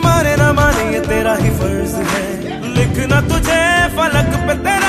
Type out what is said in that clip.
माने ना माने ये तेरा ही फर्ज है, लिखना तुझे फलक पे तेरा